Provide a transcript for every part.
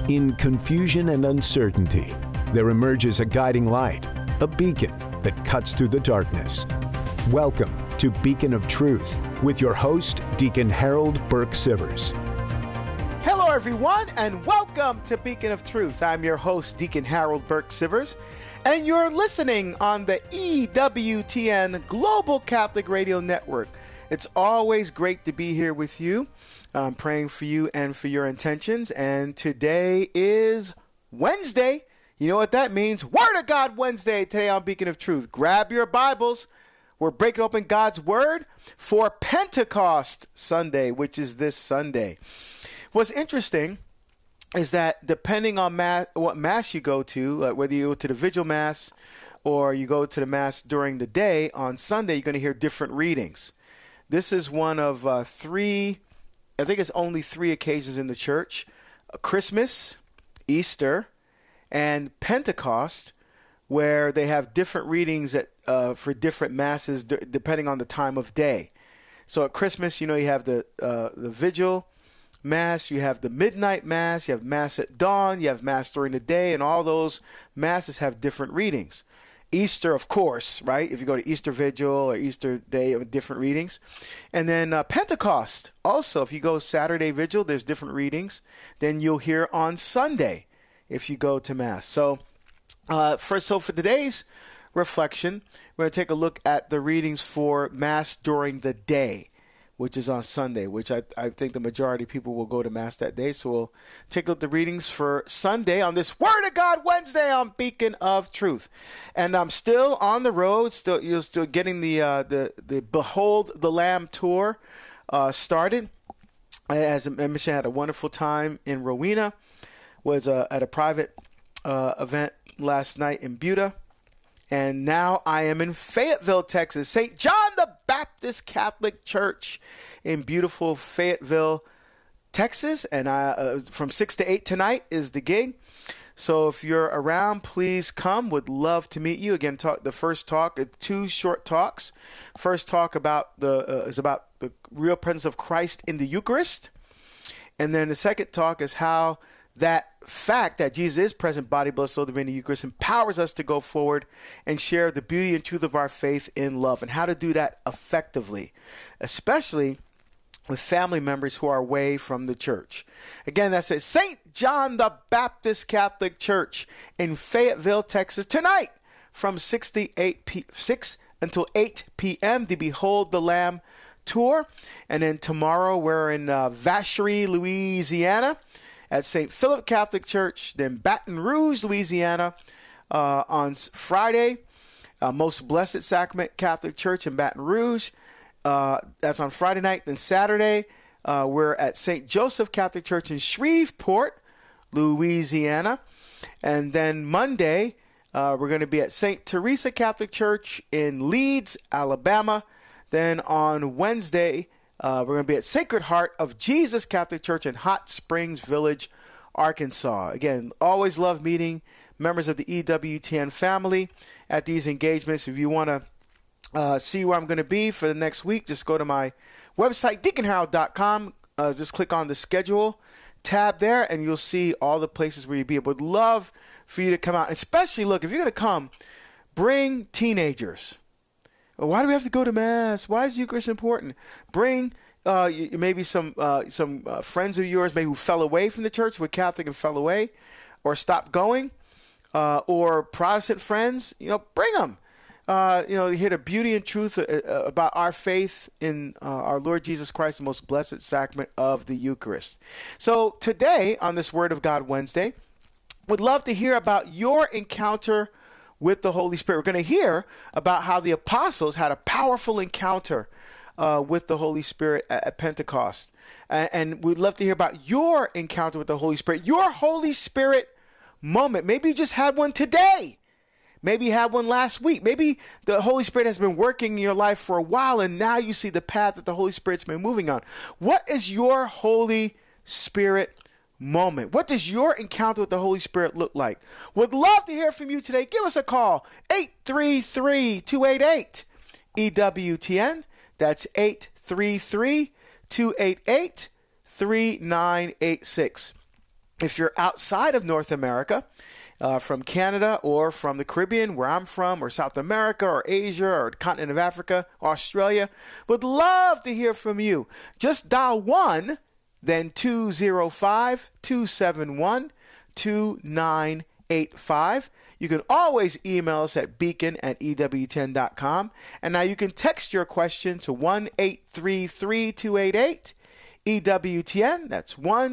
In confusion and uncertainty, there emerges a guiding light, a beacon that cuts through the darkness. Welcome to Beacon of Truth with your host, Deacon Harold Burke-Sivers. Hello, everyone, and welcome to Beacon of Truth. I'm your host, Deacon Harold Burke-Sivers, and you're listening on the EWTN Global Catholic Radio Network. It's always great to be here with you. I'm praying for you and for your intentions, and today is Wednesday. You know what that means? Word of God Wednesday today on Beacon of Truth. Grab your Bibles. We're breaking open God's Word for Pentecost Sunday, which is this Sunday. What's interesting is that depending on what Mass you go to, whether you go to the Vigil Mass or you go to the Mass during the day, on Sunday you're going to hear different readings. This is one of three, I think it's only three occasions in the church: Christmas, Easter, and Pentecost, where they have different readings for different masses depending on the time of day. So at Christmas, you have the Vigil Mass, you have the Midnight Mass, you have Mass at dawn, you have Mass during the day, and all those masses have different readings. Easter, of course, right? If you go to Easter Vigil or Easter Day, different readings. And then Pentecost, also, if you go Saturday Vigil, there's different readings. Then you'll hear on Sunday if you go to Mass. So for today's reflection, we're going to take a look at the readings for Mass during the day, which is on Sunday, which I think the majority of people will go to Mass that day. So we'll take a look at the readings for Sunday on this Word of God Wednesday on Beacon of Truth. And I'm still on the road, you're still getting the Behold the Lamb tour started. As I mentioned, I had a wonderful time in Rowena, was at a private event last night in Buda. And now I am in Fayetteville, Texas, St. John the Baptist Catholic Church in beautiful Fayetteville, Texas. And from 6 to 8 tonight is the gig. So if you're around, please come. Would love to meet you. Again, the first talk, two short talks. First talk is about the real presence of Christ in the Eucharist. And then the second talk is how that fact that Jesus is present, body, blood, soul, divinity, Eucharist, empowers us to go forward and share the beauty and truth of our faith in love, and how to do that effectively, especially with family members who are away from the church. Again, that's at St. John the Baptist Catholic Church in Fayetteville, Texas, tonight from 6 until 8 p.m. the Behold the Lamb tour. And then tomorrow we're in Vacherie, Louisiana, at St. Philip Catholic Church, then Baton Rouge, Louisiana, on Friday, Most Blessed Sacrament Catholic Church in Baton Rouge. That's on Friday night. Then Saturday, we're at St. Joseph Catholic Church in Shreveport, Louisiana. And then Monday, we're going to be at St. Teresa Catholic Church in Leeds, Alabama. Then on Wednesday, we're going to be at Sacred Heart of Jesus Catholic Church in Hot Springs Village, Arkansas. Again, always love meeting members of the EWTN family at these engagements. If you want to see where I'm going to be for the next week, just go to my website, deaconharold.com. Just click on the schedule tab there, and you'll see all the places where you'll be. I would love for you to come out. Especially, look, if you're going to come, bring teenagers. Why do we have to go to Mass? Why is Eucharist important? Bring maybe some friends of yours maybe who fell away from the church, were Catholic and fell away or stopped going, or Protestant friends. Bring them. Hear the beauty and truth about our faith in our Lord Jesus Christ, the most blessed sacrament of the Eucharist. So today on this Word of God Wednesday, would love to hear about your encounter with the Holy Spirit. We're going to hear about how the apostles had a powerful encounter with the Holy Spirit at Pentecost. And we'd love to hear about your encounter with the Holy Spirit, your Holy Spirit moment. Maybe you just had one today. Maybe you had one last week. Maybe the Holy Spirit has been working in your life for a while, and now you see the path that the Holy Spirit's been moving on. What is your Holy Spirit moment? What does your encounter with the Holy Spirit look like? Would love to hear from you today. Give us a call, 833-288-EWTN. That's 833-288-3986. If you're outside of North America, from Canada or from the Caribbean, where I'm from, or South America or Asia or the continent of Africa, Australia, would love to hear from you. Just dial 1, then 205-271-2985. You can always email us at beacon@EWTN.com. And now you can text your question to 1-833-288-EWTN. That's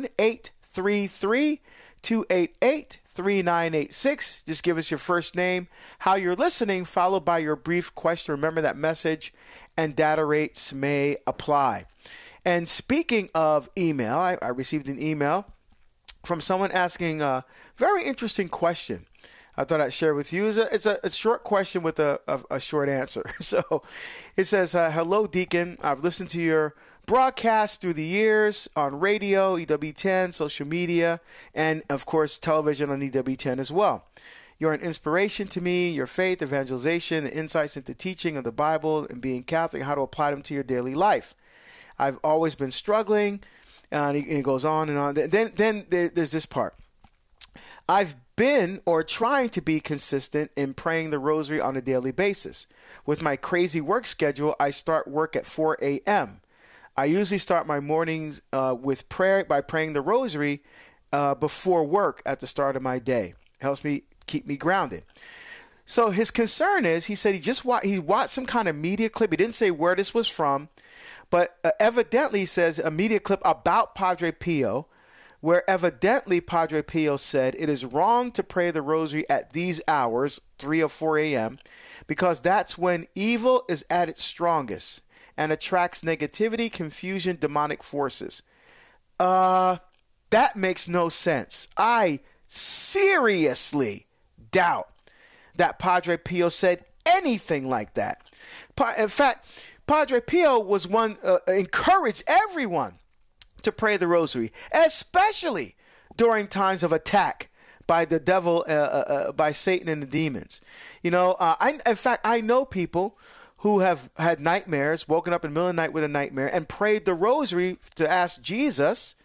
1-833-288-3986. Just give us your first name, how you're listening, followed by your brief question. Remember that message, and data rates may apply. And speaking of email, I received an email from someone asking a very interesting question. I thought I'd share with you. It's a short question with a short answer. So it says, hello, Deacon. I've listened to your broadcast through the years on radio, EWTN, social media, and, of course, television on EWTN as well. You're an inspiration to me, your faith, evangelization, and insights into teaching of the Bible and being Catholic, how to apply them to your daily life. I've always been struggling, and it goes on and on. Then there's this part. I've been or trying to be consistent in praying the rosary on a daily basis. With my crazy work schedule, I start work at 4 a.m. I usually start my mornings with prayer by praying the rosary before work at the start of my day. It helps me keep me grounded. So his concern is, he said he watched some kind of media clip. He didn't say where this was from, but evidently he says a media clip about Padre Pio, where evidently Padre Pio said it is wrong to pray the rosary at these hours, 3 or 4 a.m., because that's when evil is at its strongest and attracts negativity, confusion, demonic forces. That makes no sense. I seriously doubt that Padre Pio said anything like that. In fact, Padre Pio was one encouraged everyone to pray the rosary, especially during times of attack by the devil, by Satan and the demons. You know, I know people who have had nightmares, woken up in the middle of the night with a nightmare, and prayed the rosary to ask Jesus,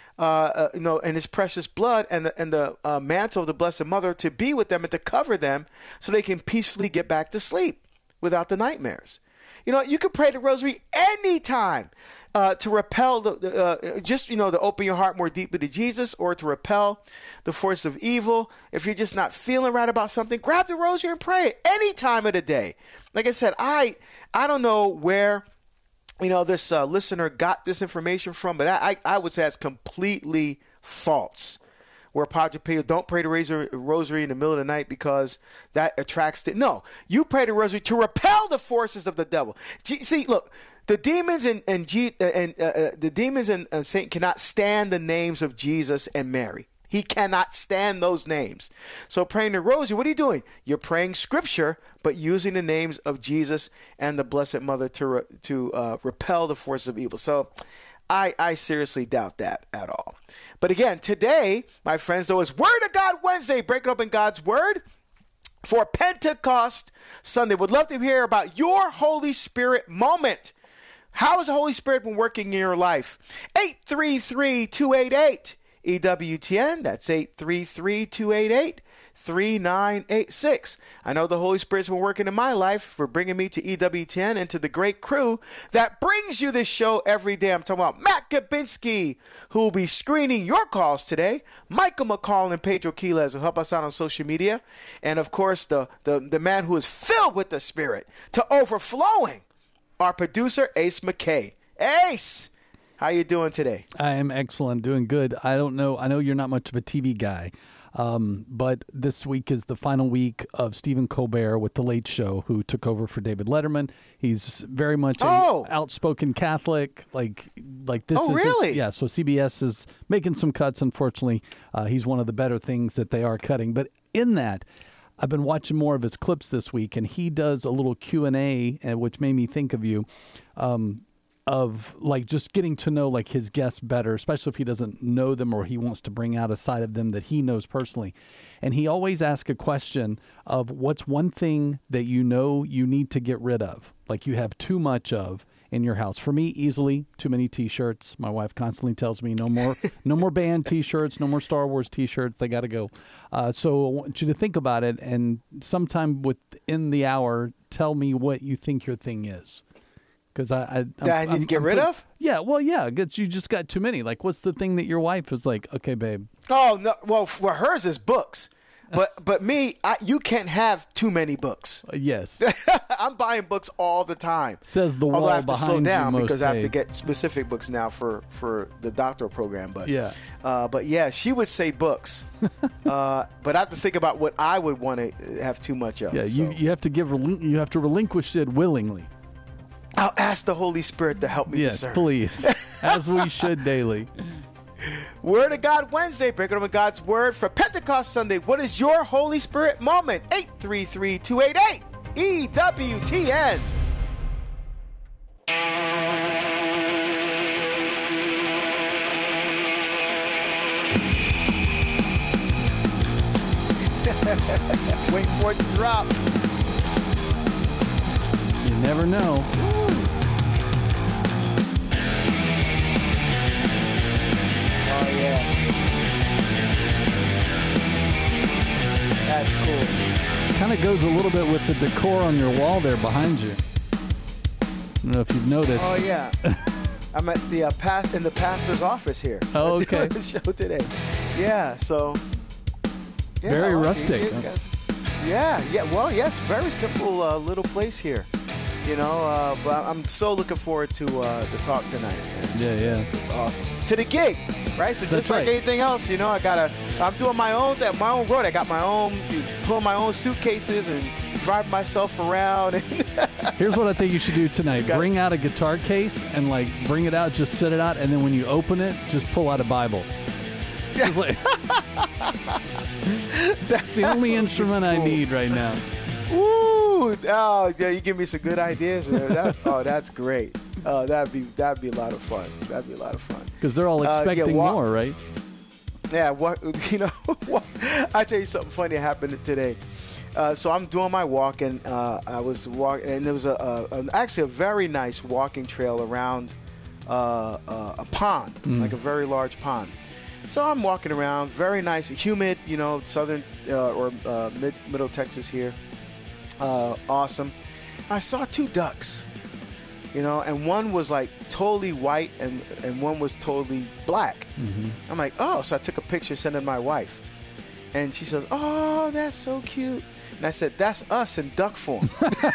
and his precious blood and the mantle of the Blessed Mother to be with them and to cover them so they can peacefully get back to sleep without the nightmares. You know, you can pray the rosary anytime to repel to open your heart more deeply to Jesus, or to repel the force of evil. If you're just not feeling right about something, grab the rosary and pray it any time of the day. Like I said, I don't know where this listener got this information from, but I would say it's completely false. Where Padre Pio, don't pray the rosary in the middle of the night because that attracts it. No, you pray the rosary to repel the forces of the devil. See, look, the demons and Satan cannot stand the names of Jesus and Mary. He cannot stand those names. So praying the rosary, what are you doing? You're praying scripture, but using the names of Jesus and the Blessed Mother to repel the forces of evil. So I seriously doubt that at all. But again, today, my friends, though, is Word of God Wednesday, breaking open God's Word for Pentecost Sunday. Would love to hear about your Holy Spirit moment. How has the Holy Spirit been working in your life? 833-288-EWTN. That's 833-288-3986. I know the Holy Spirit's been working in my life for bringing me to EWTN and to the great crew that brings you this show every day. I'm talking about Matt Gabinski, who will be screening your calls today. Michael McCall and Pedro Quiles will help us out on social media. And, of course, the man who is filled with the Spirit to overflowing, our producer, Ace McKay. Ace, how you doing today? I am excellent, doing good. I know you're not much of a TV guy, but this week is the final week of Stephen Colbert with The Late Show, who took over for David Letterman. He's very much an outspoken Catholic, like this. Oh, really? Yeah. So CBS is making some cuts. Unfortunately, he's one of the better things that they are cutting. But in that, I've been watching more of his clips this week, and he does a little Q&A, which made me think of you, of like just getting to know like his guests better, especially if he doesn't know them or he wants to bring out a side of them that he knows personally. And he always asks a question of what's one thing that you know you need to get rid of, like you have too much of, in your house? For me, easily too many T-shirts. My wife constantly tells me no more band T-shirts, no more Star Wars T-shirts. They got to go. So I want you to think about it, and sometime within the hour, tell me what you think your thing is. Because I need to get rid of? Yeah, well, yeah, because you just got too many. Like, what's the thing that your wife is like, okay, babe? Oh, no. Well, hers is books. But me, you can't have too many books. Yes. I'm buying books all the time. Says the wall Although I have to behind slow down you because I have to most get specific books now for the doctoral program. But yeah. She would say books. But I have to think about what I would want to have too much of. Yeah, so. you have to relinquish it willingly. I'll ask the Holy Spirit to help me discern. Yes, please. As we should daily. Word of God Wednesday, breaking open God's Word for Pentecost Sunday. What is your Holy Spirit moment? 833-288 EWTN. Wait for it to drop. You never know. Oh, yeah. That's cool. Kind of goes a little bit with the decor on your wall there behind you. I don't know if you've noticed. Oh, yeah. I'm at the in the pastor's office here. Oh, okay. The show today. Yeah, so. Yeah, very rustic. Yeah. Well, yes, very simple little place here. You know, but I'm so looking forward to the talk tonight. It's awesome. To the gig, right? So just like anything else, you know, I'm doing my own road. I got my own, pulling my own suitcases and driving myself around. Here's what I think you should do tonight. Bring out a guitar case and bring it out, just set it out, and then when you open it, just pull out a Bible. That's the only instrument I need right now. Woo! Oh, yeah, you give me some good ideas, man. That's great. That'd be a lot of fun. That'd be a lot of fun. Because they're all expecting more, right? Yeah. I tell you something funny happened today. So I'm doing my walk, and I was walking, and there was actually a very nice walking trail around a pond, like a very large pond. So I'm walking around, very nice, humid, you know, southern or middle Texas here. Awesome. I saw two ducks, you know, and one was like totally white and one was totally black. Mm-hmm. I'm like, oh, so I took a picture, sent it to my wife. And she says, oh, that's so cute. And I said, that's us in duck form.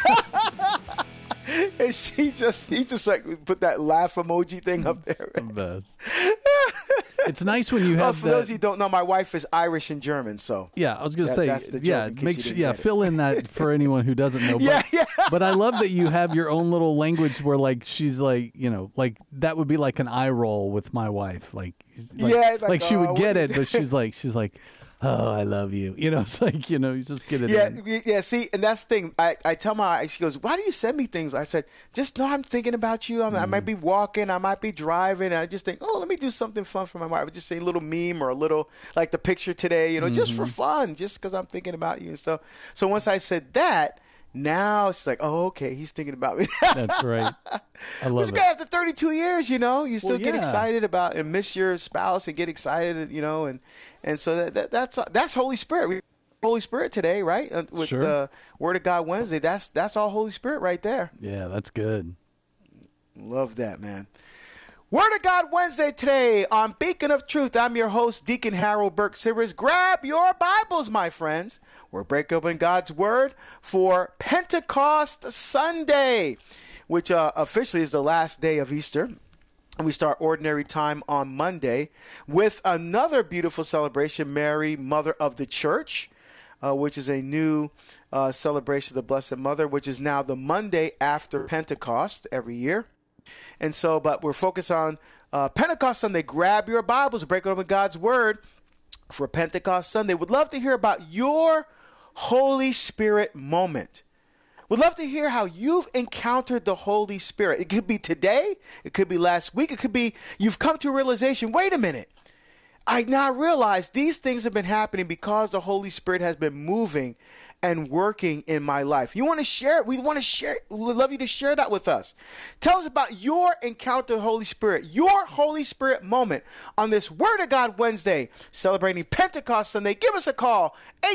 And he just like put that laugh emoji thing up there. The best. It's nice when you have for those of you who don't know, my wife is Irish and German, so yeah, I was gonna say, that's the joke, make sure, fill in that for anyone who doesn't know. Yeah. But I love that you have your own little language where she's like, you know, like that would be like an eye roll with my wife, like she would get it, but she's like, oh, I love you. You know, it's like, you know, you just get it. Yeah. See, and that's the thing. I tell my, she goes, why do you send me things? I said, just know I'm thinking about you. I might be walking, I might be driving. And I just think, oh, let me do something fun for my wife. I would just say a little meme or a little, like the picture today, you know, just for fun, just because I'm thinking about you and stuff. So once I said that, now she's like, oh, okay, he's thinking about me. That's right. I love it. After 32 years, you know, you still get excited about and miss your spouse and get excited, you know, and so that's Holy Spirit. Holy Spirit today, right? With the Word of God Wednesday. That's all Holy Spirit right there. Yeah, that's good. Love that, man. Word of God Wednesday today on Beacon of Truth. I'm your host, Deacon Harold Burke Sivers. Grab your Bibles, my friends. We're breaking open God's Word for Pentecost Sunday, which officially is the last day of Easter. And we start ordinary time on Monday with another beautiful celebration, Mary, Mother of the Church, which is a new celebration of the Blessed Mother, which is now the Monday after Pentecost every year. And so, but we're focused on Pentecost Sunday. Grab your Bibles, break open God's Word for Pentecost Sunday. Would love to hear about your Holy Spirit moment. Would love to hear how you've encountered the Holy Spirit. It could be today. It could be last week. It could be you've come to a realization, wait a minute. I now realize these things have been happening because the Holy Spirit has been moving and working in my life. You want to share it? We want to share it. We'd love you to share that with us. Tell us about your encounter with the Holy Spirit, your Holy Spirit moment on this Word of God Wednesday, celebrating Pentecost Sunday. Give us a call,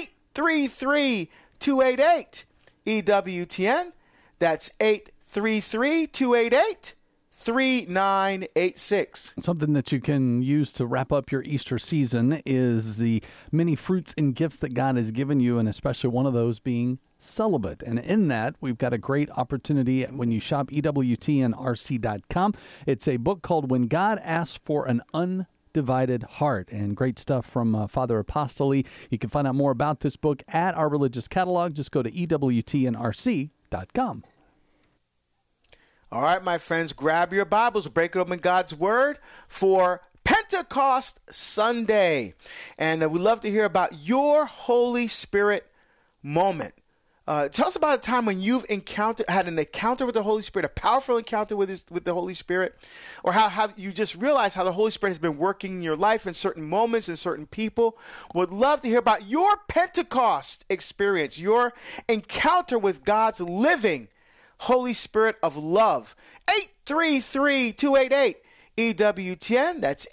833-288-EWTN. That's 833-288-3986. Something that you can use to wrap up your Easter season is the many fruits and gifts that God has given you, and especially one of those being celibate. And in that, we've got a great opportunity when you shop EWTNRC.com. It's a book called When God Asks for an Undivided Heart, and great stuff from Father Apostoli. You can find out more about this book at our religious catalog. Just go to EWTNRC.com. All right, my friends, grab your Bibles, break it open God's Word for Pentecost Sunday. And we'd love to hear about your Holy Spirit moment. Tell us about a time when you've had an encounter with the Holy Spirit, a powerful encounter with the Holy Spirit, or how you just realized how the Holy Spirit has been working in your life in certain moments and certain people. Would love to hear about your Pentecost experience, your encounter with God's living Holy Spirit of love. 833-288-EWTN. That's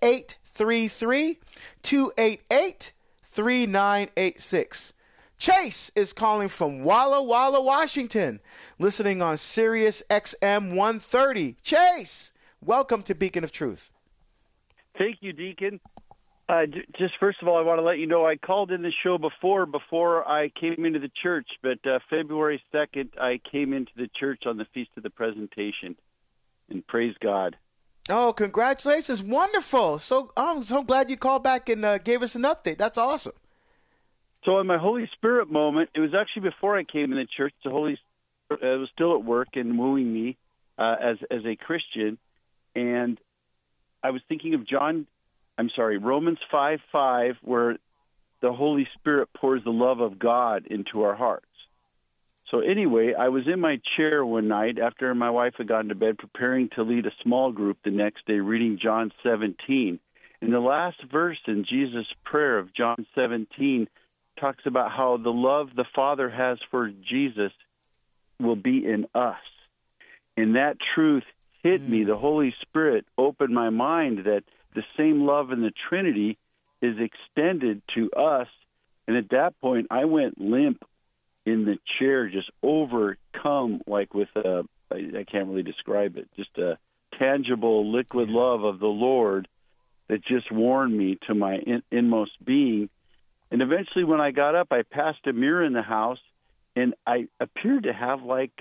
833-288-3986. Chase is calling from Walla Walla, Washington, listening on Sirius XM 130. Chase, welcome to Beacon of Truth. Thank you, Deacon. Just first of all, I want to let you know I called in the show before I came into the church, but February 2nd, I came into the church on the Feast of the Presentation, and praise God. Oh, congratulations. Wonderful. I'm so glad you called back and gave us an update. That's awesome. So in my Holy Spirit moment, it was actually before I came in the church. The Holy Spirit was still at work and wooing me as a Christian, and I was thinking of Romans 5:5, where the Holy Spirit pours the love of God into our hearts. So anyway, I was in my chair one night after my wife had gone to bed, preparing to lead a small group the next day, reading John 17. And the last verse in Jesus' prayer of John 17 talks about how the love the Father has for Jesus will be in us. And that truth hit me. The Holy Spirit opened my mind that the same love in the Trinity is extended to us. And at that point, I went limp in the chair, just overcome, like with I can't really describe it, just a tangible liquid love of the Lord that just warmed me to my inmost being. And eventually when I got up, I passed a mirror in the house, and I appeared to have like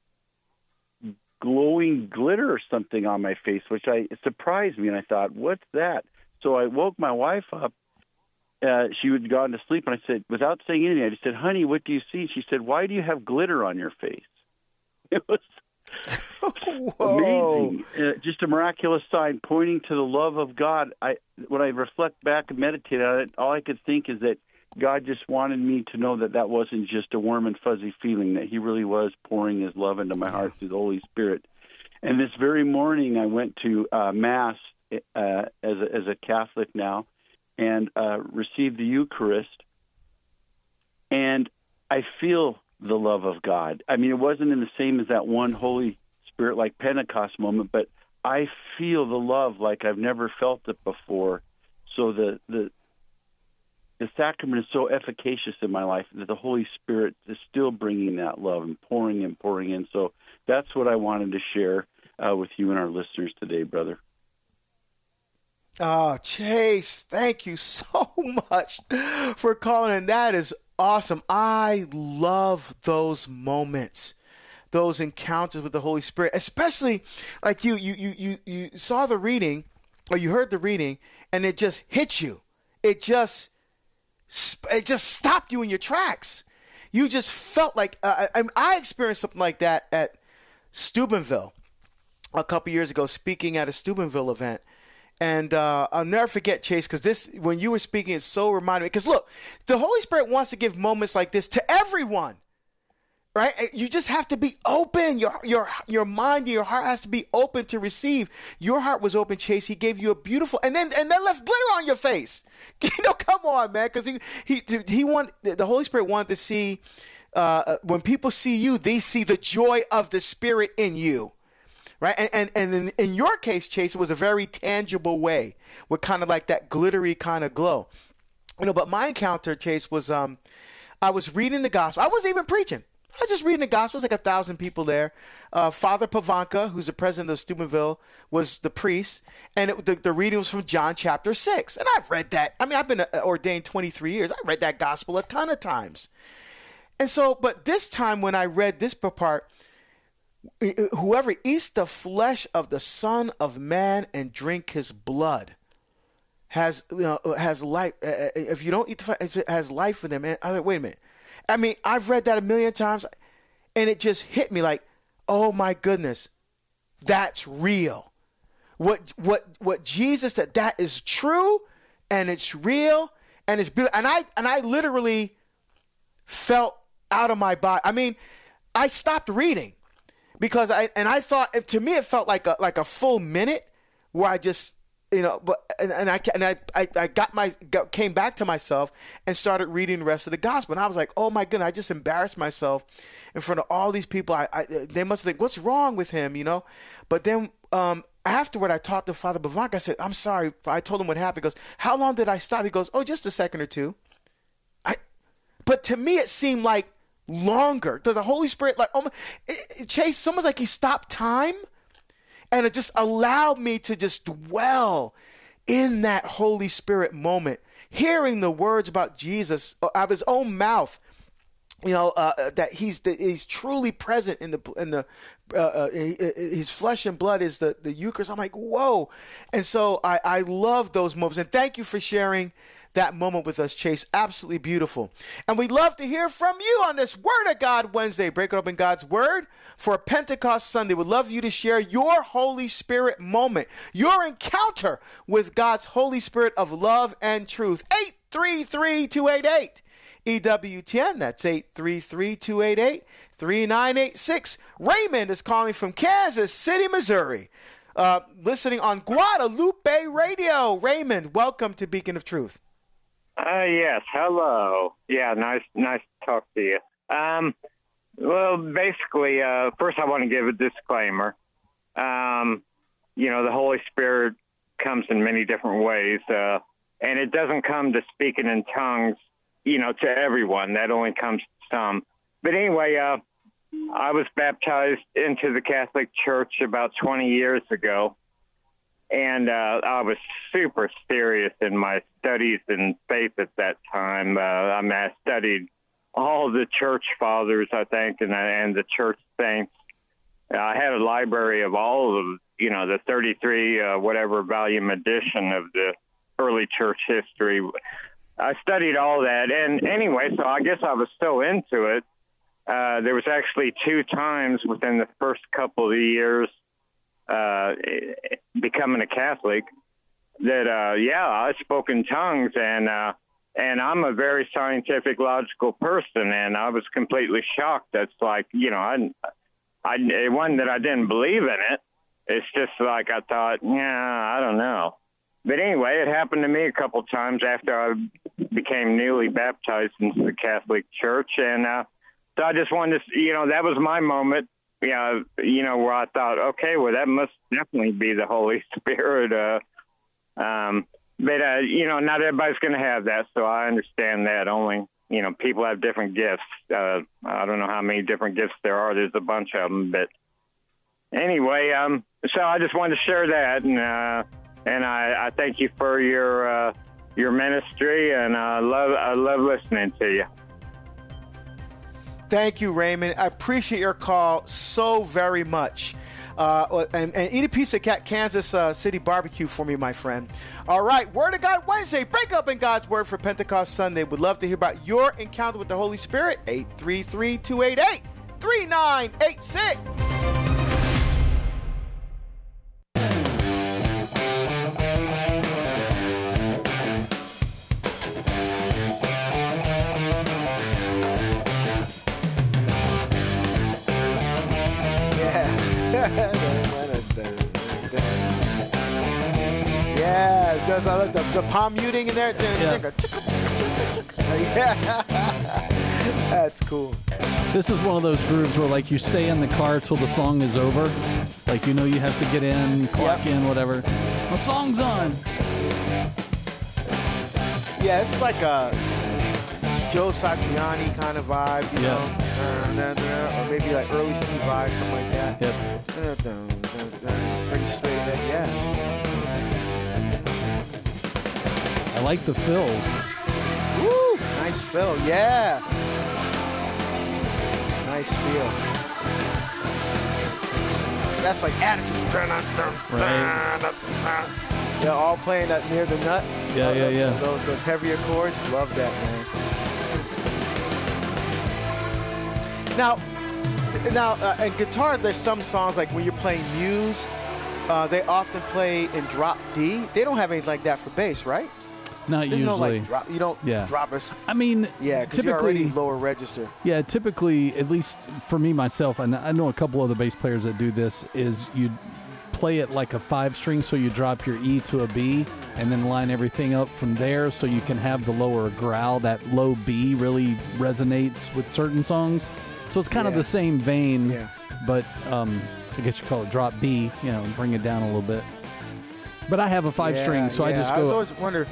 glowing glitter or something on my face, which it surprised me, and I thought, what's that? So I woke my wife up. She had gone to sleep, and I said, without saying anything, I just said, honey, what do you see? She said, why do you have glitter on your face? It was amazing. Just a miraculous sign pointing to the love of God. When I reflect back and meditate on it, all I could think is that God just wanted me to know that wasn't just a warm and fuzzy feeling, that he really was pouring his love into my heart through the Holy Spirit. And this very morning I went to Mass as a Catholic now and received the Eucharist, and I feel the love of God. I mean, it wasn't in the same as that one Holy Spirit like Pentecost moment, but I feel the love like I've never felt it before. So the sacrament is so efficacious in my life that the Holy Spirit is still bringing that love and pouring in. So that's what I wanted to share with you and our listeners today, brother. Oh, Chase, thank you so much for calling in. That is awesome. I love those moments, those encounters with the Holy Spirit, especially like you saw the reading, or you heard the reading, and it just hit you. It just stopped you in your tracks. You just felt like I experienced something like that at Steubenville a couple years ago, speaking at a Steubenville event. And I'll never forget, Chase, because when you were speaking, it so reminded me. Because look, the Holy Spirit wants to give moments like this to everyone, right? You just have to be open. Your mind, your heart has to be open to receive. Your heart was open, Chase. He gave you a beautiful, and then left glitter on your face. Come on, man, because the Holy Spirit wanted to see when people see you, they see the joy of the Spirit in you. Right. And in your case, Chase, it was a very tangible way with kind of like that glittery kind of glow. But my encounter, Chase, was I was reading the gospel. I wasn't even preaching. I was just reading the gospel. There's like 1,000 people there. Father Pavanka, who's the president of Steubenville, was the priest. And the reading was from John chapter 6. And I've read that. I mean, I've been ordained 23 years. I read that gospel a ton of times. And so, but this time when I read this part, whoever eats the flesh of the Son of Man and drink his blood has life. If you don't eat the flesh, it has life in them. And I like, wait a minute. I mean, I've read that a million times, and it just hit me like, oh my goodness, that's real. What Jesus said, that is true, and it's real, and it's beautiful. And I literally felt out of my body. I mean, I stopped reading. Because I thought, to me it felt like a full minute where I just, I came back to myself and started reading the rest of the gospel. And I was like, oh my goodness, I just embarrassed myself in front of all these people. They must think, what's wrong with him, But then afterward, I talked to Father Pavanka. I said, I'm sorry. I told him what happened. He goes, how long did I stop? He goes, oh, just a second or two. But to me, it seemed like longer. To the Holy Spirit, Chase, someone's like he stopped time, and it just allowed me to just dwell in that Holy Spirit moment, hearing the words about Jesus out of his own mouth. That he's truly present in the his flesh and blood is the Eucharist. I'm like, whoa. And so I love those moments, and thank you for sharing that moment with us, Chase. Absolutely beautiful. And we'd love to hear from you on this Word of God Wednesday. Break it open God's Word for Pentecost Sunday. We'd love you to share your Holy Spirit moment, your encounter with God's Holy Spirit of love and truth. 833-288. EWTN, that's 833-288-3986. Raymond is calling from Kansas City, Missouri, listening on Guadalupe Radio. Raymond, welcome to Beacon of Truth. Yes, hello. Yeah, nice to talk to you. Well, basically, first I want to give a disclaimer. The Holy Spirit comes in many different ways, and it doesn't come to speaking in tongues, to everyone. That only comes to some. But anyway, I was baptized into the Catholic Church about 20 years ago. And I was super serious in my studies in faith at that time. I studied all the church fathers, I think, and the church saints. I had a library of all of, the 33 whatever volume edition of the early church history. I studied all that. And anyway, so I guess I was so into it. There was actually 2 times within the first couple of years becoming a Catholic that I spoke in tongues, and I'm a very scientific, logical person, and I was completely shocked. That's like, it wasn't that I didn't believe in it. It's just like I thought, I don't know. But anyway, it happened to me a couple times after I became newly baptized into the Catholic Church, and so I just wanted to, that was my moment. Where I thought, okay, well, that must definitely be the Holy Spirit. But not everybody's going to have that, so I understand that. Only, people have different gifts. I don't know how many different gifts there are. There's a bunch of them. But anyway, so I just wanted to share that, and I thank you for your ministry, and I love listening to you. Thank you, Raymond. I appreciate your call so very much. And eat a piece of Kansas City barbecue for me, my friend. All right, Word of God Wednesday. Break up in God's Word for Pentecost Sunday. Would love to hear about your encounter with the Holy Spirit. 833-288-3986. Yeah, does I like the palm muting in there? Yeah. Yeah. That's cool. This is one of those grooves where, like, you stay in the car till the song is over. Like, you know you have to get in, clock in, whatever. The song's on. Yeah, this is like a Joe Satriani kind of vibe, you know? Or maybe like early Steve Vai, something like that. Yep. Pretty straight ahead, yeah. I like the fills. Woo! Nice fill, yeah. Nice feel. That's like attitude. Right. They're all playing that near the nut. Yeah. Those heavier chords. Love that, man. Now, in guitar, there's some songs like when you're playing Muse, they often play in drop D. They don't have anything like that for bass, right? Not There's usually. No, like, drop, you don't drop us. I mean, yeah, because you're already lower register. Yeah, typically, at least for me, myself, and I know a couple other bass players that do this, is you play it like a 5-string, so you drop your E to a B, and then line everything up from there so you can have the lower growl. That low B really resonates with certain songs. So it's kind of the same vein, but I guess you call it drop B, bring it down a little bit. But I have a 5-string, so I just go... I always wonder...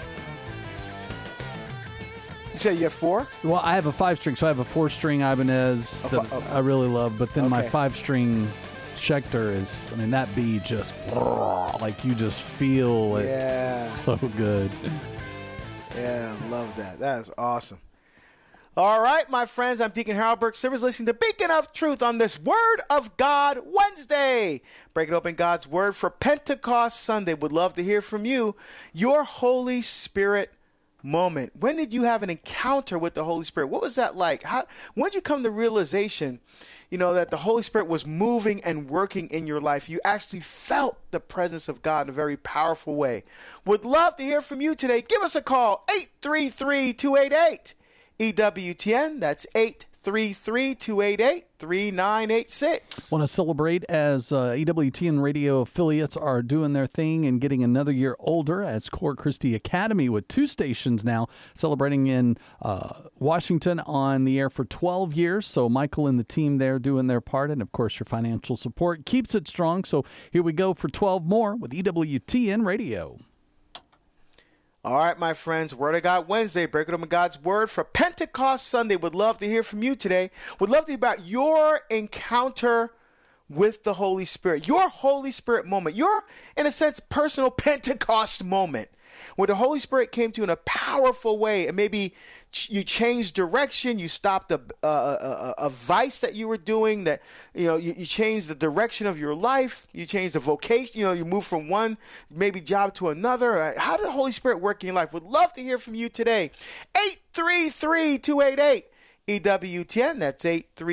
You said you have 4? Well, I have a 5-string, so I have a 4-string Ibanez that I really love, but then my 5-string Schecter is, that B just, like you just feel it. Yeah. It's so good. Yeah, love that. That is awesome. All right, my friends, I'm Deacon Harold Burke Sivers, listening to Beacon of Truth on this Word of God Wednesday. Breaking open God's Word for Pentecost Sunday. Would love to hear from you. Your Holy Spirit moment. When did you have an encounter with the Holy Spirit? What was that like? When did you come to realization, that the Holy Spirit was moving and working in your life? You actually felt the presence of God in a very powerful way. Would love to hear from you today. Give us a call, 833-288-EWTN. That's 833-288-3986. Want to celebrate as EWTN radio affiliates are doing their thing and getting another year older as Core Christi Academy with 2 stations now celebrating in Washington on the air for 12 years. So Michael and the team there doing their part, and of course your financial support keeps it strong. So here we go for 12 more with EWTN radio. All right, my friends, Word of God Wednesday, breaking open God's Word for Pentecost Sunday. Would love to hear from you today. Would love to hear about your encounter with the Holy Spirit, your Holy Spirit moment, your, in a sense, personal Pentecost moment, where the Holy Spirit came to you in a powerful way, and maybe you changed direction, you stopped a vice that you were doing, that you changed the direction of your life, you changed the vocation, you moved from one maybe job to another. How did the Holy Spirit work in your life? Would love to hear from you today. 833-288-EWTN. That's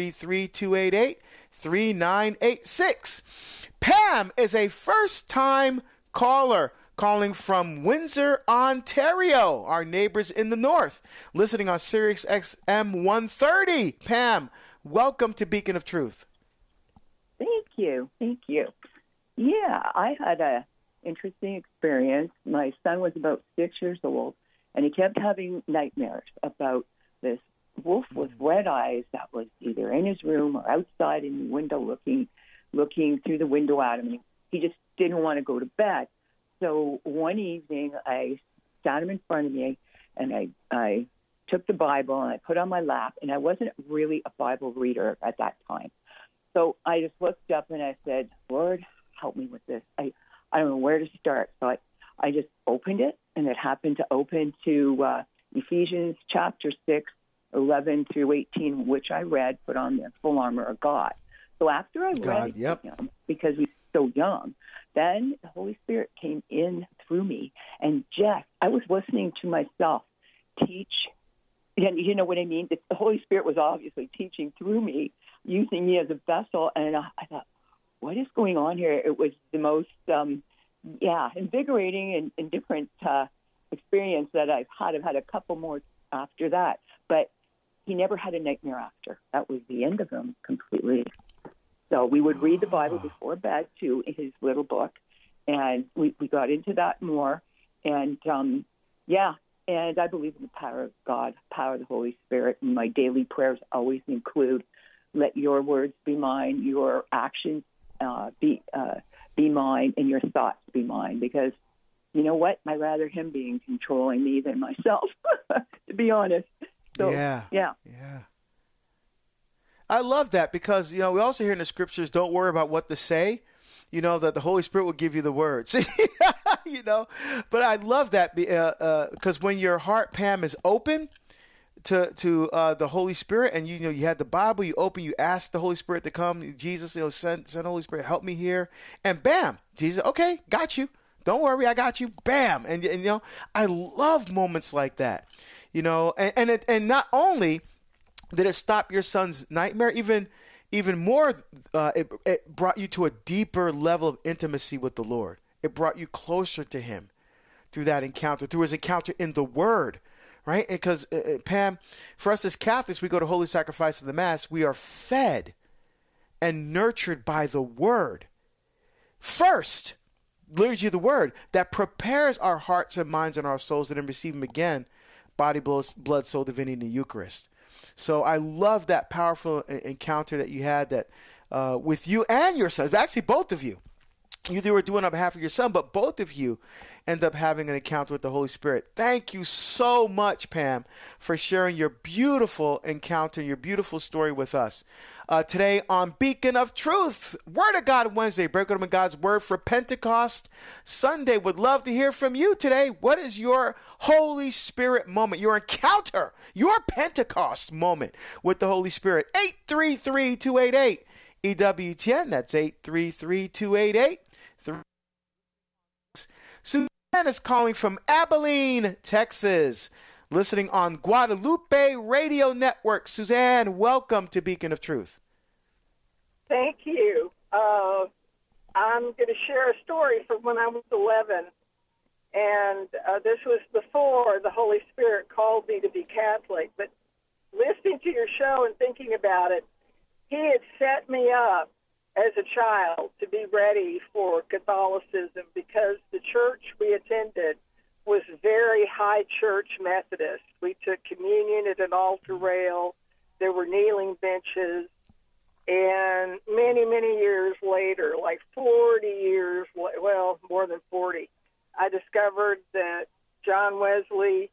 833-288-3986. Pam is a first-time caller, calling from Windsor, Ontario, our neighbors in the north, listening on Sirius XM 130. Pam, welcome to Beacon of Truth. Thank you. Yeah, I had an interesting experience. My son was about 6 years old, and he kept having nightmares about this wolf with red eyes that was either in his room or outside in the window looking through the window at him. He just didn't want to go to bed. So one evening, I sat him in front of me, and I took the Bible, and I put it on my lap, and I wasn't really a Bible reader at that time. So I just looked up, and I said, Lord, help me with this. I don't know where to start. So I just opened it, and it happened to open to Ephesians chapter 6, 11 through 18, which I read, put on the full armor of God. So after I read it to him, because he's so young, then the Holy Spirit came in through me, and I was listening to myself teach. And you know what I mean? The Holy Spirit was obviously teaching through me, using me as a vessel, and I thought, what is going on here? It was the most, invigorating and different experience that I've had. I've had a couple more after that, but he never had a nightmare after. That was the end of him completely. So we would read the Bible before bed, too, in his little book, and we got into that more. And, And I believe in the power of God, power of the Holy Spirit. And my daily prayers always include, let your words be mine, your actions be mine, and your thoughts be mine. Because you know what? I'd rather him being controlling me than myself, to be honest. So, yeah. I love that because, we also hear in the scriptures, don't worry about what to say, that the Holy Spirit will give you the words, But I love that because when your heart, Pam, is open to the Holy Spirit, and you had the Bible, you open, you ask the Holy Spirit to come, Jesus, send Holy Spirit, help me here, and bam, Jesus, okay, got you. Don't worry, I got you. Bam, and I love moments like that, and not only did it stop your son's nightmare, even more, it brought you to a deeper level of intimacy with the Lord. It brought you closer to him through that encounter, through his encounter in the Word, right? Because, Pam, for us as Catholics, we go to Holy Sacrifice of the Mass. We are fed and nurtured by the Word. First, liturgy of the Word that prepares our hearts and minds and our souls to then receive him again, body, blood, soul, divinity in the Eucharist. So I love that powerful encounter that you had that with you and your son. Actually, both of you. You were doing on behalf of your son, but both of you end up having an encounter with the Holy Spirit. Thank you so much, Pam, for sharing your beautiful encounter, your beautiful story with us. Today on Beacon of Truth, Word of God Wednesday, break open God's Word for Pentecost Sunday. Would love to hear from you today. What is your Holy Spirit moment, your encounter, your Pentecost moment with the Holy Spirit? 833-288 EWTN. That's 833-288. Suzanne is calling from Abilene, Texas, listening on Guadalupe Radio Network. Suzanne, welcome to Beacon of Truth. Thank you. I'm going to share a story from when I was 11, and this was before the Holy Spirit called me to be Catholic. But listening to your show and thinking about it, he had set me up as a child to be ready for Catholicism because the church we attended was very high church Methodist. We took communion at an altar rail. There were kneeling benches. And many, many years later, like 40 years, well, more than 40, I discovered that John Wesley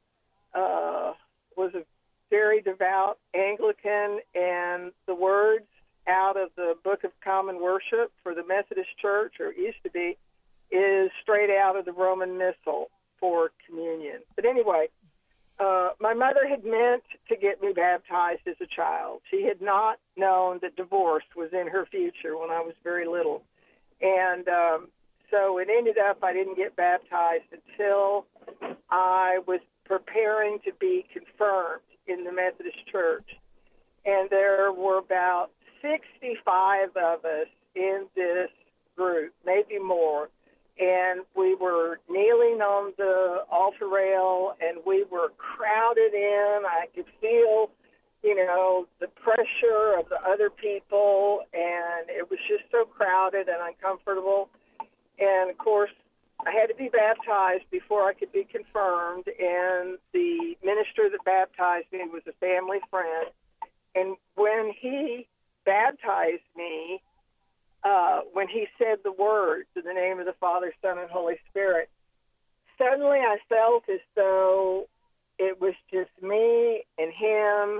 was a very devout Anglican, and the words out of the Book of Common Worship for the Methodist Church, or it used to be, is straight out of the Roman Missal for communion. But anyway, my mother had meant to get me baptized as a child. She had not known that divorce was in her future when I was very little. And so it ended up I didn't get baptized until I was preparing to be confirmed in the Methodist Church. And there were about 65 of us in this group, maybe more, and we were kneeling on the altar rail, and we were crowded in. I could feel, the pressure of the other people, and it was just so crowded and uncomfortable. And, of course, I had to be baptized before I could be confirmed, and the minister that baptized me was a family friend. And when he baptized me, when he said the words in the name of the Father, Son, and Holy Spirit, suddenly I felt as though it was just me and him,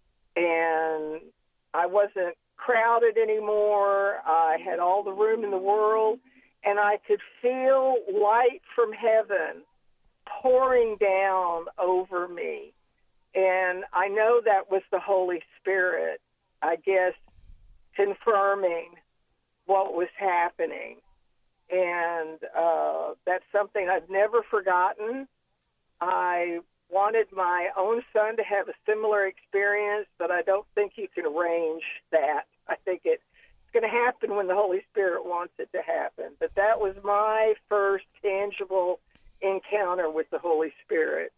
and I wasn't crowded anymore. I had all the room in the world, and I could feel light from heaven pouring down over me. And I know that was the Holy Spirit, I guess, confirming what was happening. And that's something I've never forgotten. I wanted my own son to have a similar experience, but I don't think you can arrange that. I think it's going to happen when the Holy Spirit wants it to happen. But that was my first tangible encounter with the Holy Spirit.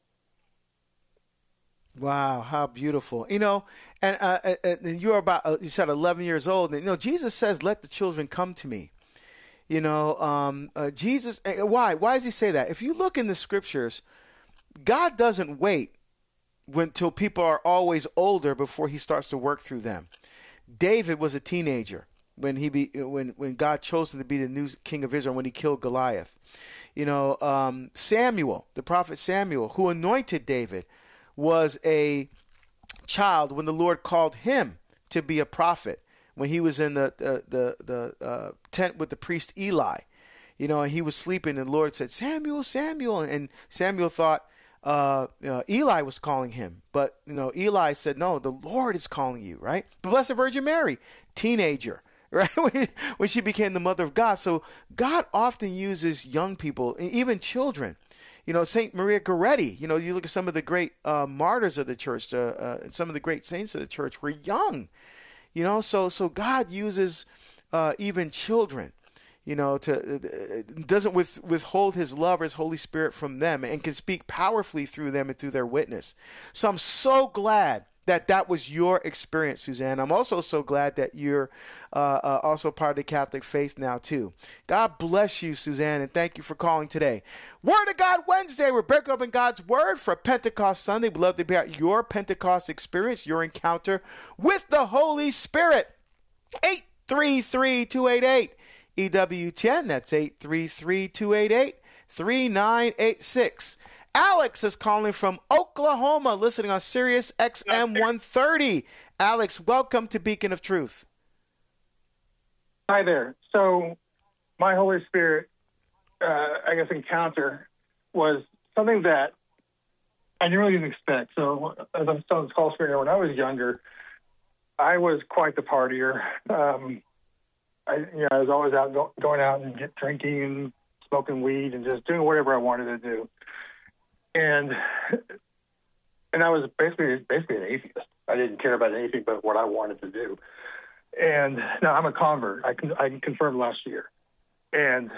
Wow, how beautiful. And you're about, you said 11 years old. And, Jesus says, let the children come to me. Jesus, why? Why does he say that? If you look in the scriptures, God doesn't wait until people are always older before he starts to work through them. David was a teenager when God chose him to be the new king of Israel, when he killed Goliath. Samuel, the prophet Samuel, who anointed David, was a child when the Lord called him to be a prophet, when he was in the tent with the priest Eli. And he was sleeping, and the Lord said, "Samuel, Samuel." And Samuel thought Eli was calling him. But, Eli said, "No, the Lord is calling you," right? The Blessed Virgin Mary, teenager, right? When she became the mother of God. So God often uses young people, even children. Saint Maria Goretti, you look at some of the great martyrs of the church, some of the great saints of the church were young, so God uses even children, doesn't withhold his love or his Holy Spirit from them, and can speak powerfully through them and through their witness. So I'm so glad that was your experience, Suzanne. I'm also so glad that you're also part of the Catholic faith now, too. God bless you, Suzanne, and thank you for calling today. Word of God Wednesday. We're breaking open God's Word for Pentecost Sunday. We'd love to hear about your Pentecost experience, your encounter with the Holy Spirit. 833-288. EWTN, that's 833-288-3986. Alex is calling from Oklahoma, listening on Sirius XM 130. Alex, welcome to Beacon of Truth. Hi there. So my Holy Spirit, encounter was something that I really didn't expect. So as I'm telling this call screener, when I was younger, I was quite the partier. I was always out going out and drinking and smoking weed and just doing whatever I wanted to do. And I was basically an atheist. I didn't care about anything but what I wanted to do. And now I'm a convert. I confirmed last year. And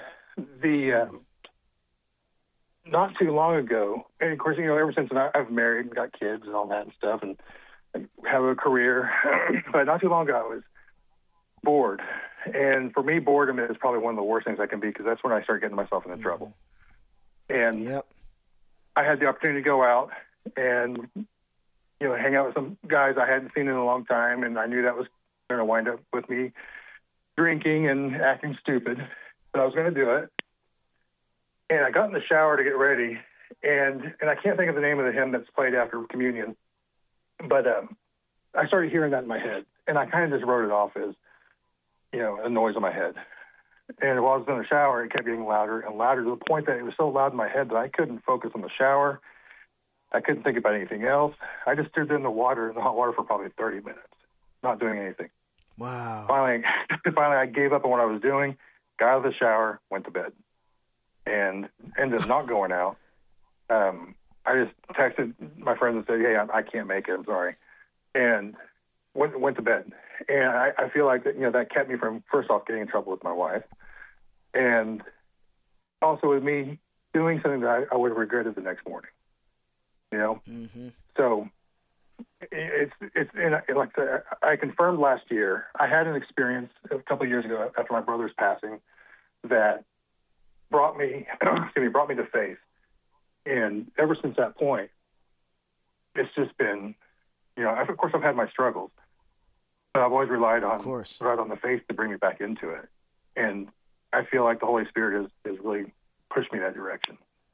not too long ago, and of course, ever since I've married and got kids and all that and stuff, and have a career, but not too long ago I was bored. And for me, boredom is probably one of the worst things I can be, because that's when I start getting myself into trouble. And yep. I had the opportunity to go out and, hang out with some guys I hadn't seen in a long time, and I knew that was going to wind up with me drinking and acting stupid, but I was going to do it. And I got in the shower to get ready, and I can't think of the name of the hymn that's played after communion, but I started hearing that in my head, and I kind of just wrote it off as, a noise in my head. And while I was in the shower, it kept getting louder and louder, to the point that it was so loud in my head that I couldn't focus on the shower. I couldn't think about anything else. I just stood there in the hot water for probably 30 minutes, not doing anything. Wow. Finally, I gave up on what I was doing, got out of the shower, went to bed, and ended up not going out. I just texted my friends and said, "Hey, I can't make it. I'm sorry," and went to bed. And I feel like that kept me from, first off, getting in trouble with my wife, and also with me doing something that I would have regretted the next morning. Mm-hmm. So it's like I confirmed last year. I had an experience a couple of years ago after my brother's passing that brought me to faith. And ever since that point, it's just been, of course I've had my struggles, but I've always relied on the faith to bring me back into it. And I feel like the Holy Spirit has really pushed me that direction.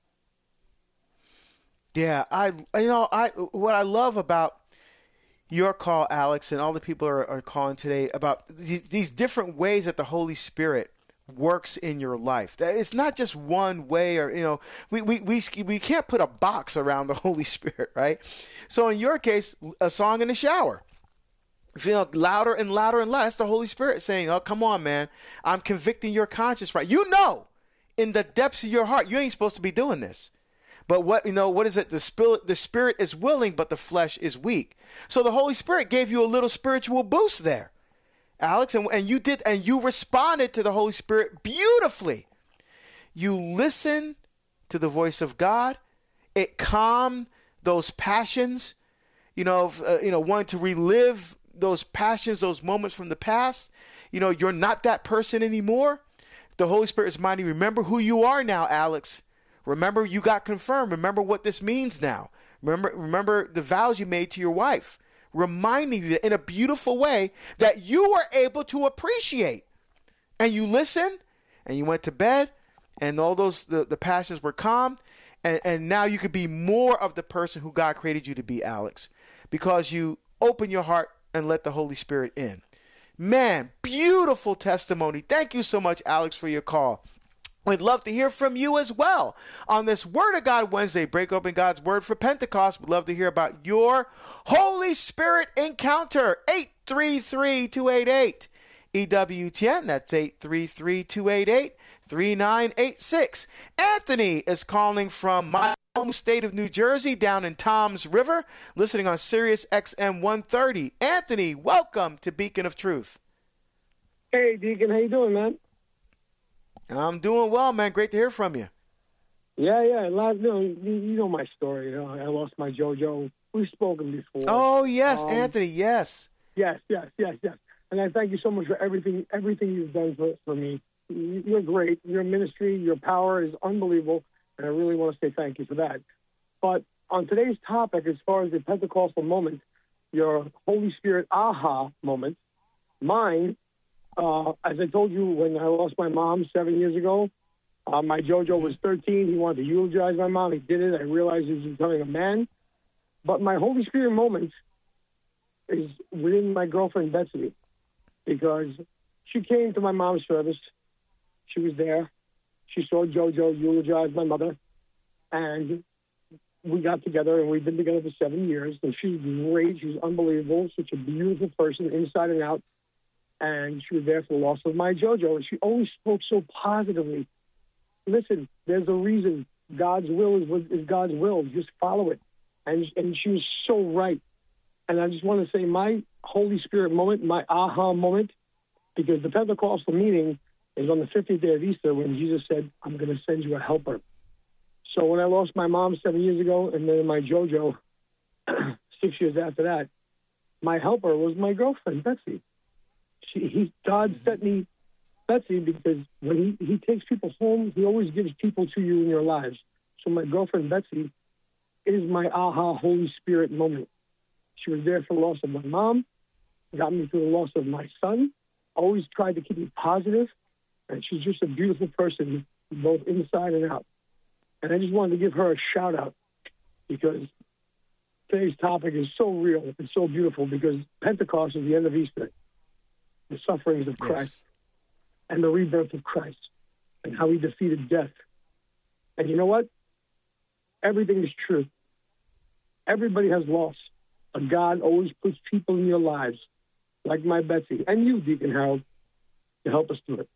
Yeah, what I love about your call, Alex, and all the people are calling today about these different ways that the Holy Spirit works in your life. It's not just one way, or we can't put a box around the Holy Spirit, right? So in your case, a song in the shower, feel louder and louder and louder. That's the Holy Spirit saying, "Oh, come on, man, I'm convicting your conscience, right? In the depths of your heart, you ain't supposed to be doing this." But what is it? The spirit is willing, but the flesh is weak. So the Holy Spirit gave you a little spiritual boost there, Alex, and you responded to the Holy Spirit beautifully. You listened to the voice of God. It calmed those passions, wanting to relive those passions, those moments from the past. You're not that person anymore. The Holy Spirit is reminding you, remember who you are now, Alex. Remember, you got confirmed. Remember what this means now. Remember the vows you made to your wife, reminding you that in a beautiful way that you were able to appreciate. And you listened, and you went to bed, and all those the passions were calm, and now you could be more of the person who God created you to be, Alex, because you open your heart and let the Holy Spirit in. Man, beautiful testimony. Thank you so much, Alex, for your call. We'd love to hear from you as well on this Word of God Wednesday, Break Open God's Word for Pentecost. We'd love to hear about your Holy Spirit encounter. 833-288 EWTN. That's 833-288-3986. Anthony is calling from my home state of New Jersey, down in Toms River, listening on Sirius XM 130. Anthony, welcome to Beacon of Truth. Hey, Deacon, how you doing, man? I'm doing well, man. Great to hear from you. Yeah. You know my story. You know, I lost my JoJo. We've spoken before. Oh, yes, Anthony, yes. Yes. And I thank you so much for everything you've done for me. You're great. Your ministry, your power is unbelievable, and I really want to say thank you for that. But on today's topic, as far as the Pentecostal moment, your Holy Spirit aha moment, mine, as I told you, when I lost my mom 7 years ago, my JoJo was 13. He wanted to eulogize my mom. He did it. I realized he was becoming a man. But my Holy Spirit moment is within my girlfriend, Betsy, because she came to my mom's service. She was there. She saw JoJo eulogize my mother. And we got together, and we've been together for 7 years. And she's great. She's unbelievable. Such a beautiful person, inside and out. And she was there for the loss of my JoJo. And she always spoke so positively. Listen, there's a reason. God's will is God's will. Just follow it. And she was so right. And I just want to say my Holy Spirit moment, my aha moment, because the Pentecostal meeting is on the 50th day of Easter when Jesus said, I'm going to send you a helper. So when I lost my mom 7 years ago, and then my JoJo 6 years after that, my helper was my girlfriend, Betsy. God sent me Betsy because when he takes people home, he always gives people to you in your lives. So my girlfriend, Betsy, is my aha Holy Spirit moment. She was there for the loss of my mom, got me through the loss of my son, always tried to keep me positive, and she's just a beautiful person, both inside and out. And I just wanted to give her a shout-out because today's topic is so real and so beautiful because Pentecost is the end of Easter. The sufferings of Christ and the rebirth of Christ and how he defeated death. And you know what? Everything is true. Everybody has loss. But God always puts people in your lives, like my Betsy, and you, Deacon Harold, to help us through it.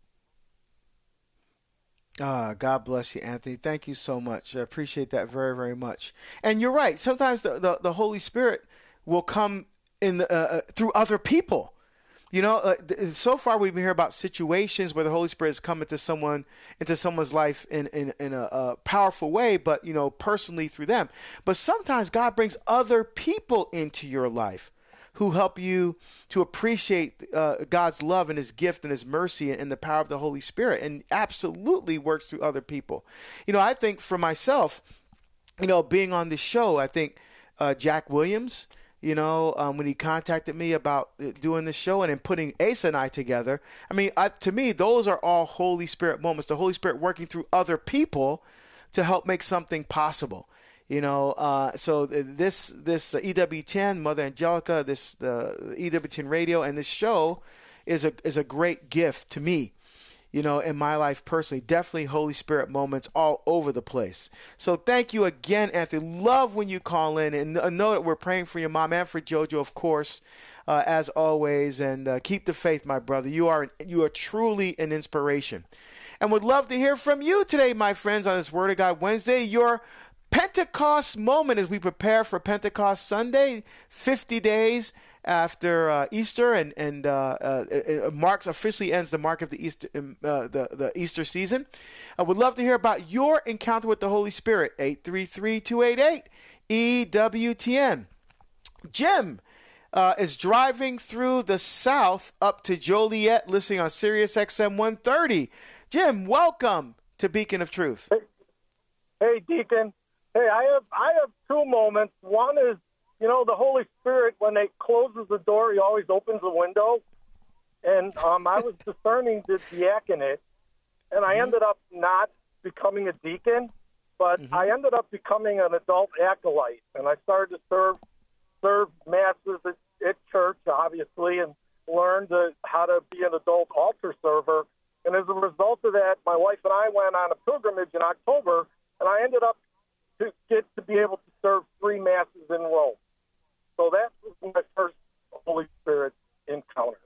God bless you, Anthony. Thank you so much. I appreciate that very, very much. And you're right. Sometimes the Holy Spirit will come in through other people. You know, so far we've been hearing about situations where the Holy Spirit has come into someone's life in a powerful way, but, you know, personally through them. But sometimes God brings other people into your life who help you to appreciate God's love and his gift and his mercy and the power of the Holy Spirit, and absolutely works through other people. You know, I think for myself, you know, being on this show, I think Jack Williams, you know, when he contacted me about doing this show and then putting Asa and I together, I mean, to me, those are all Holy Spirit moments, the Holy Spirit working through other people to help make something possible. You know, so this EWTN, Mother Angelica, the EWTN radio, and this show is a great gift to me. You know, in my life personally, definitely Holy Spirit moments all over the place. So thank you again, Anthony. Love when you call in, and know that we're praying for your mom and for JoJo, of course, as always. And keep the faith, my brother. You are truly an inspiration. And would love to hear from you today, my friends, on this Word of God Wednesday. Your Pentecost moment as we prepare for Pentecost Sunday, 50 days after Easter, and it officially ends the mark of the Easter the Easter season. I would love to hear about your encounter with the Holy Spirit. 833-288-EWTN. Jim is driving through the South up to Joliet, listening on Sirius XM 130. Jim, welcome to Beacon of Truth. Hey, Deacon. Hey, I have two moments. One is, the Holy Spirit, when He closes the door, He always opens the window. And I was discerning the diaconate, and I ended up not becoming a deacon, but I ended up becoming an adult acolyte. And I started to serve masses at church, obviously, and learned how to be an adult altar server. And as a result of that, my wife and I went on a pilgrimage in October, and I ended up to get to be able to serve 3 masses in Rome. So that was my first Holy Spirit encounter.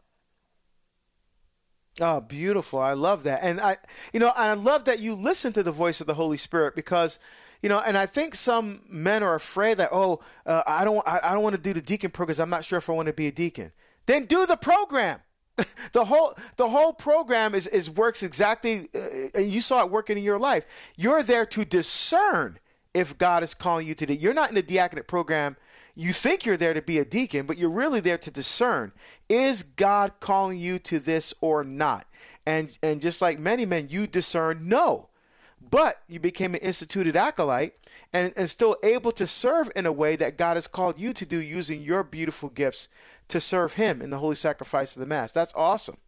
Oh, beautiful. I love that. And I love that you listen to the voice of the Holy Spirit because, and I think some men are afraid that, I don't want to do the deacon program because I'm not sure if I want to be a deacon. Then do the program. The whole program is works exactly, you saw it working in your life. You're there to discern if God is calling you to do. You're not in the diaconate program. You think you're there to be a deacon, but you're really there to discern. Is God calling you to this or not? And just like many men, you discern no. But you became an instituted acolyte and still able to serve in a way that God has called you to do using your beautiful gifts to serve Him in the holy sacrifice of the Mass. That's awesome.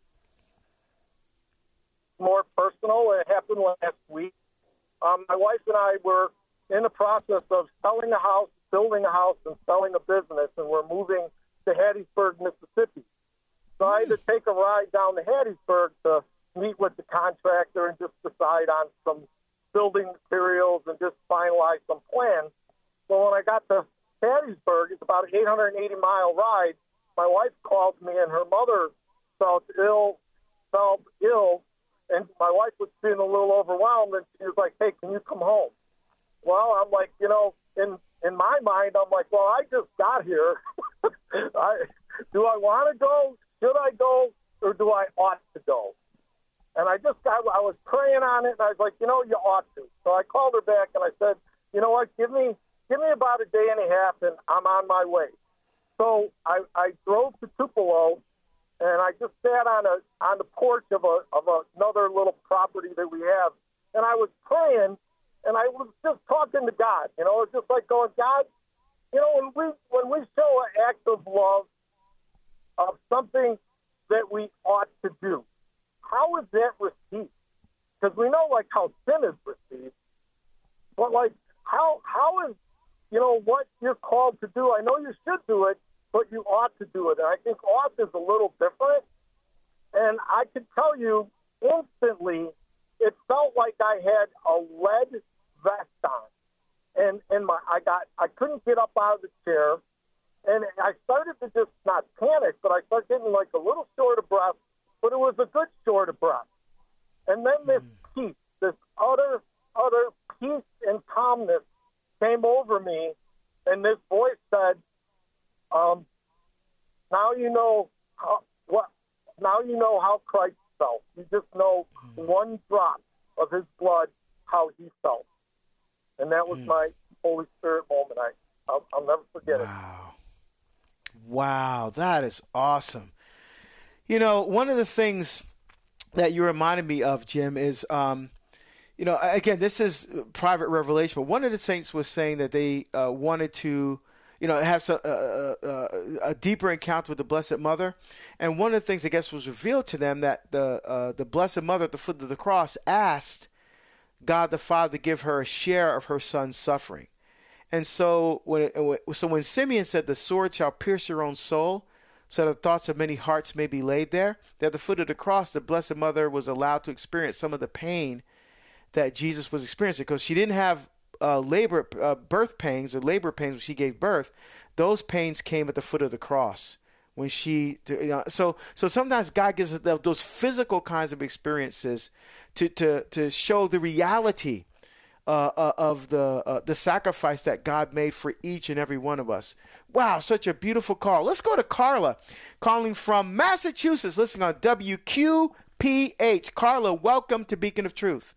More personal. It happened last week. My wife and I were in the process of selling a house, building a house, and selling a business, and we're moving to Hattiesburg, Mississippi. So I had to take a ride down to Hattiesburg to meet with the contractor and just decide on some building materials and just finalize some plans. So when I got to Hattiesburg, it's about an 880-mile ride. My wife called me, and her mother felt ill, and my wife was feeling a little overwhelmed, and she was like, "Hey, can you come home?" Well, I'm like, in my mind, I'm like, well, I just got here. Do I want to go? Should I go? Or do I ought to go? And I was praying on it, and I was like, you ought to. So I called her back, and I said, you know what, give me about a day and a half, and I'm on my way. So I drove to Tupelo, and I just sat on the porch of another little property that we have, and I was praying, and I was just talking to God. It was just like going, God, when we show an act of love of something that we ought to do, how is that received? Because we know how sin is received, but how is what you're called to do? I know you should do it, but you ought to do it, and I think ought is a little different. And I can tell you instantly, it felt like I had a lead vest on, and I couldn't get up out of the chair, and I started to just not panic, but I started getting a little short of breath, but it was a good short of breath. And then this peace, this utter peace and calmness came over me, and this voice said, now you know how Christ felt. You just know one drop of His blood, how He felt. And that was my Holy Spirit moment. I'll never forget it. Wow, that is awesome. One of the things that you reminded me of, Jim, is, again, this is private revelation, but one of the saints was saying that they wanted to, have a deeper encounter with the Blessed Mother. And one of the things, I guess, was revealed to them that the Blessed Mother at the foot of the cross asked God the Father to give her a share of her son's suffering. And so when Simeon said, the sword shall pierce your own soul, so the thoughts of many hearts may be laid there, that at the foot of the cross, the Blessed Mother was allowed to experience some of the pain that Jesus was experiencing, because she didn't have birth pains or labor pains when she gave birth. Those pains came at the foot of the cross. When so sometimes God gives us those physical kinds of experiences to show the reality of the sacrifice that God made for each and every one of us. Wow, such a beautiful call. Let's go to Carla, calling from Massachusetts, listening on WQPH. Carla, welcome to Beacon of Truth.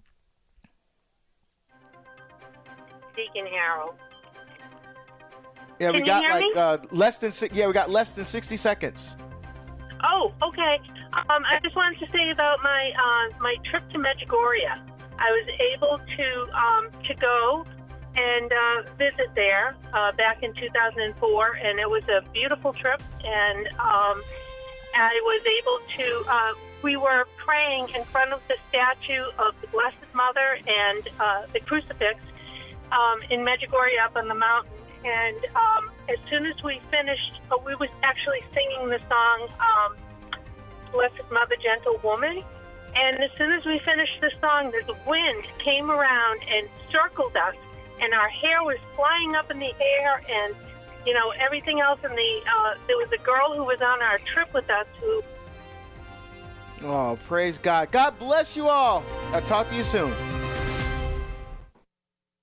Deacon Harold. Yeah, Can we got you hear me? we got less than 60 seconds. Oh, okay. I just wanted to say about my trip to Medjugorje. I was able to go and visit there back in 2004, and it was a beautiful trip. And I was able to. We were praying in front of the statue of the Blessed Mother and the crucifix in Medjugorje up on the mountain. And as soon as we finished, we was actually singing the song Blessed Mother, Gentle Woman. And as soon as we finished the song, the wind came around and circled us, and our hair was flying up in the air, and, you know, everything else. And there was a girl who was on our trip with us who... Oh, praise God. God bless you all. I'll talk to you soon.